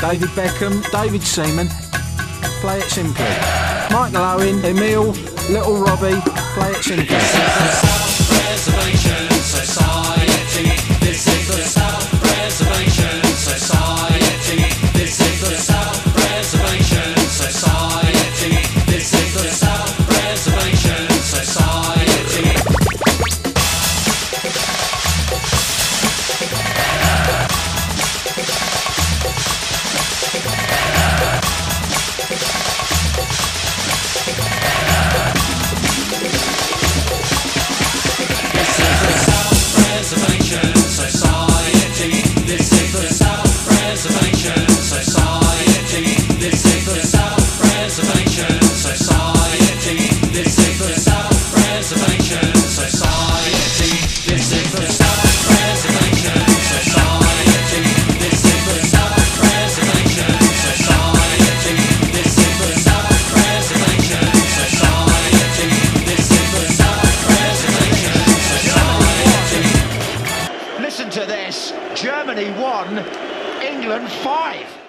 David Beckham, David Seaman, Play It Simply. Michael Owen, Emile, Little Robbie, Play It Simply. This is the South Preservation Society. This is the South Preservation Society. This is the South Preservation Society. This is the South Preservation Society. Preservation Society. This is the South Preservation Society. This is the South Preservation Society. This is the South Preservation Society. This is the South Preservation Society. This is the South Preservation Society. This is the South Preservation Society. This is the South Preservation Society. Listen to this. Germany 1, England 5.